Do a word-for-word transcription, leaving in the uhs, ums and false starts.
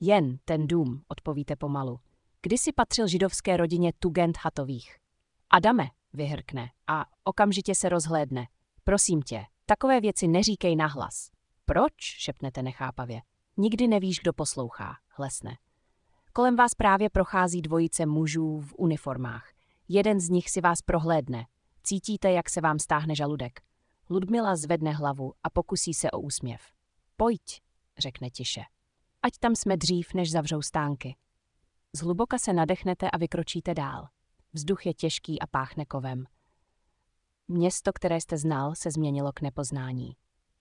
Jen ten dům, odpovíte pomalu. Kdysi patřil židovské rodině Tugend-Hatových. Adame, vyhrkne a okamžitě se rozhlédne. Prosím tě, takové věci neříkej nahlas. Proč? Šepnete nechápavě. Nikdy nevíš, kdo poslouchá, hlesne. Kolem vás právě prochází dvojice mužů v uniformách. Jeden z nich si vás prohlédne. Cítíte, jak se vám stáhne žaludek. Ludmila zvedne hlavu a pokusí se o úsměv. Pojď, řekne tiše. Ať tam jsme dřív, než zavřou stánky. Zhluboka se nadechnete a vykročíte dál. Vzduch je těžký a páchne kovem. Město, které jste znal, se změnilo k nepoznání.